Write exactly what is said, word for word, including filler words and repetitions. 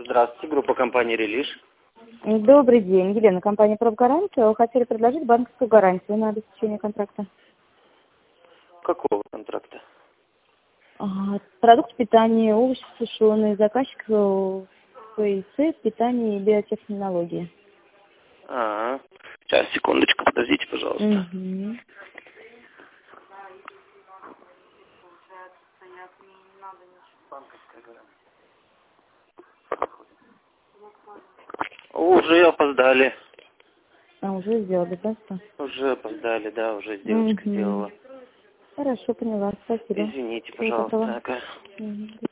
Здравствуйте, группа компании «Релиш». Добрый день, Елена, компания «Профгарантия». Хотели предложить банковскую гарантию на обеспечение контракта. Какого контракта? А, Продукт питания, овощи сушеные, заказчик ФИЦ, питание и биотехнологии. А, сейчас, секундочку, подождите, пожалуйста. Угу. Уже опоздали. А, уже сделали, да? что? Уже опоздали, да, уже девочка Угу. сделала. Хорошо, поняла, спасибо. Извините, Всего доброго. пожалуйста. Ага. Мгм.